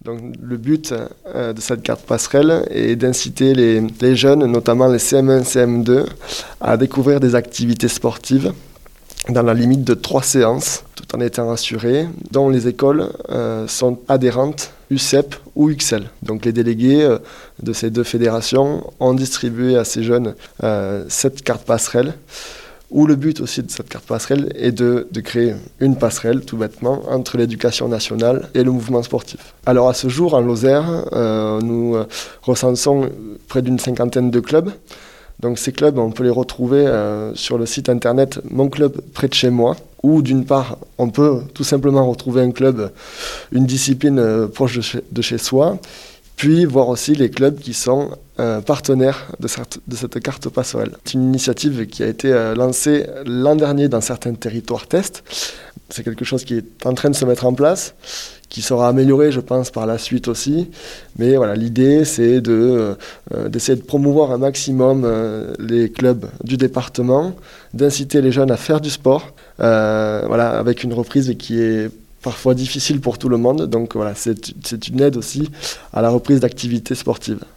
Donc, le but de cette carte passerelle est d'inciter les jeunes, notamment les CM1, CM2, à découvrir des activités sportives dans la limite de 3 séances, tout en étant assurés, dont les écoles sont adhérentes UCEP ou UXL. Donc les délégués de ces deux fédérations ont distribué à ces jeunes cette carte passerelle, où le but aussi de cette carte passerelle est de créer une passerelle, tout bêtement, entre l'éducation nationale et le mouvement sportif. Alors à ce jour, en Lozère, nous recensons près d'une 50aine de clubs. Donc ces clubs, on peut les retrouver sur le site internet Mon Club Près de Chez Moi, où d'une part, on peut tout simplement retrouver un club, une discipline proche de chez soi, puis voir aussi les clubs qui sont partenaires de cette carte passerelle. C'est une initiative qui a été lancée l'an dernier dans certains territoires tests. C'est quelque chose qui est en train de se mettre en place, qui sera amélioré, je pense, par la suite aussi. Mais voilà, l'idée, c'est d'essayer de promouvoir un maximum les clubs du département, d'inciter les jeunes à faire du sport, avec une reprise qui est parfois difficile pour tout le monde. Donc voilà, c'est une aide aussi à la reprise d'activités sportives.